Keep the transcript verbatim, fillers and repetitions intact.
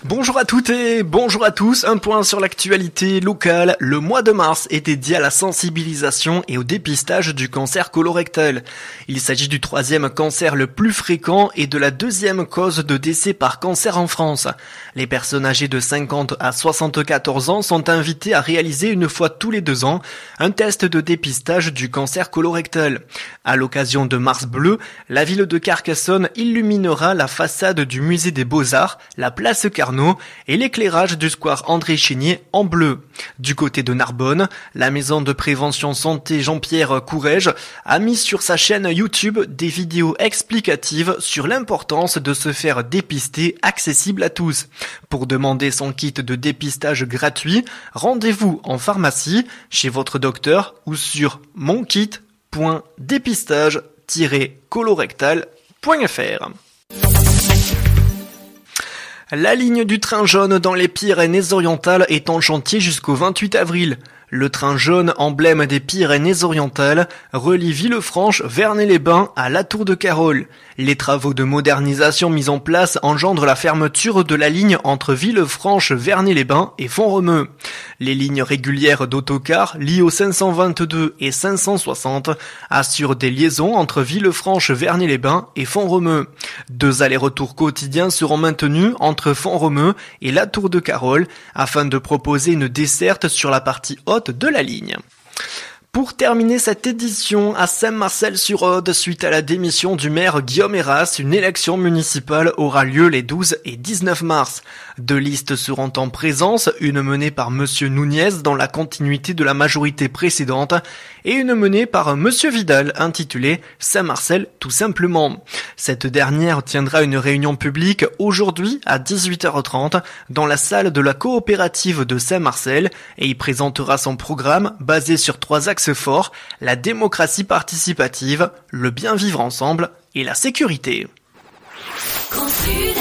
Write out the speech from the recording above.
Bonjour à toutes et bonjour à tous, un point sur l'actualité locale. Le mois de mars est dédié à la sensibilisation et au dépistage du cancer colorectal. Il s'agit du troisième cancer le plus fréquent et de la deuxième cause de décès par cancer en France. Les personnes âgées de cinquante à soixante-quatorze ans sont invitées à réaliser une fois tous les deux ans un test de dépistage du cancer colorectal. À l'occasion de Mars Bleu, la ville de Carcassonne illuminera la façade du musée des Beaux-Arts, la place Carnot et l'éclairage du square André Chénier en bleu. Du côté de Narbonne, la maison de prévention santé Jean-Pierre Courrèges a mis sur sa chaîne YouTube des vidéos explicatives sur l'importance de se faire dépister accessible à tous. Pour demander son kit de dépistage gratuit, rendez-vous en pharmacie, chez votre docteur ou sur monkit point dépistage tiret colorectal point f r. La ligne du train jaune dans les Pyrénées-Orientales est en chantier jusqu'au vingt-huit avril. Le train jaune, emblème des Pyrénées-Orientales, relie Villefranche, Vernet-les-Bains à La Tour-de-Carol. Les travaux de modernisation mis en place engendrent la fermeture de la ligne entre Villefranche, Vernet-les-Bains et Font-Romeu. Les lignes régulières d'autocars, L I O cinq cent vingt-deux et cinq cent soixante, assurent des liaisons entre Villefranche, Vernet-les-Bains et Font-Romeu. Deux allers-retours quotidiens seront maintenus entre Font-Romeu et La Tour-de-Carol afin de proposer une desserte sur la partie haute de la ligne. Pour terminer cette édition, à Saint-Marcel-sur-Aude, suite à la démission du maire Guillaume Héras, une élection municipale aura lieu les douze et dix-neuf mars. Deux listes seront en présence, une menée par Monsieur Nunez dans la continuité de la majorité précédente et une menée par Monsieur Vidal intitulée Saint-Marcel tout simplement. Cette dernière tiendra une réunion publique aujourd'hui à dix-huit heures trente dans la salle de la coopérative de Saint-Marcel et y présentera son programme basé sur trois axes forts, la démocratie participative, le bien vivre ensemble et la sécurité. Construire